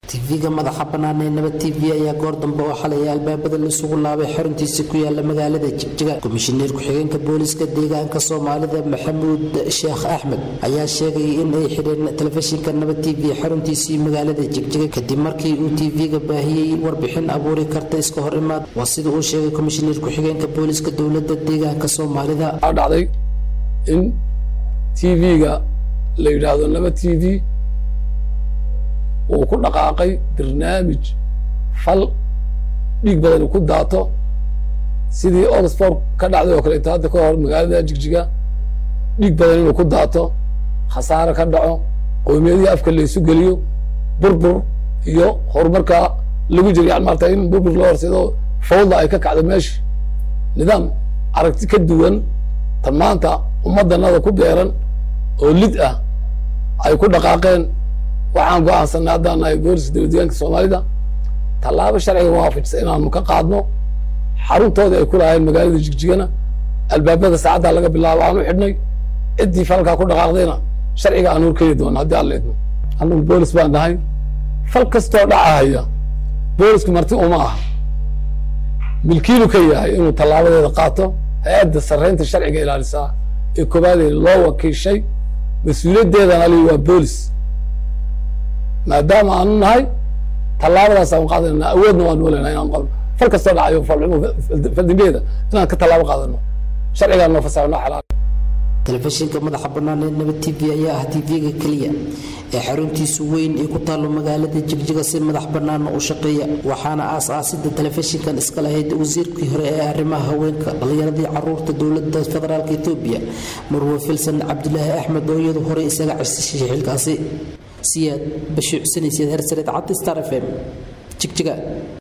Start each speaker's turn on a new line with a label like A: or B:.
A: TV-ga madaxa bannaan ee Nabad TV ayaa goor dambe oo xalay albaabada la isugu laabay xaruntiisa ku yaala magaalada Jigjiga. Komishineer ku-xigeenka booliska deegaanka Soomaalida Maxamuud Sheekh Axmed ayaa sheegay in ay xireen telefishinka Nabad TV xaruntiisa magaalada Jigjiga kadib markii uu TV-ga baahiyay warbixin abuuri karta iska hor imaad. Waa sida uu sheegay komishineer ku-xigeenka booliska dowladda deegaanka Soomaalida.
B: dhacday in TV-ga la yiraahdo Nabad TV oo ku dhaqaaqay barnaamij fal dhig badan ku daato sidii Oxford ka dhacday oo kale inta ka hor magaalada Jigjiga dhig badan inuu ku daato khasaare ka dhaco qoomiyadii afka la isu geliyo burbur iyo horumarka lagu jiriyay maarta in burbur loo horseedo fawda ay ka kacdo meesh nidaam aragti ka duwan tamaanta ummadanada ku beeran oo lid ah ay ku dhaqaaqeen waxaan go'aansanay haddaan ay booliska deegaanka Soomaalida tallaabo sharciga waafaqsan inaanu ka qaadno xaruntooda ay ku lahayn magaalada Jigjigana albaabada saacada laga bilaabo aanu xidhnay cidii falka ku dhaqaaqdayna sharciga aanu keenay doona haddii aan leedno annagu boolis baan nahay fal kastoo dhacaya boolisku marti uma aha milkiilu ka yahay inuu tallaabadeeda qaato hay'adda sareynta sharciga ilaalisa ee koobaad loo wakiishay mas'uuliyadeedana waa boolis maadaama aanu nahay tallaabadaas aan qaadana awoodna waan walaynaa inaan qabno fal kasta dhacayo faldambeeda inaan ka tallaabo qaadano sharciga noo fasaxno xalaal
A: telefishinka madaxa bannaan ee Nabad TV ayaa ah TV-ga kaliya ee xaruntiisu weyn ee ku taalo magaalada Jigjiga si madax bannaan u shaqeeya waxaana aasaasidda telefishinkan iska lahayd wasiirkii hore ee arrimaha haweenka dhalinyarada carruurta dowladda federaalka Itoobiya Marwo Filsan Cabdullaahi Axmed oo iyadu hore isaga carsisay xilkaasi سياد بشوع سنة سياد هرسلت عطي ستار FM جيك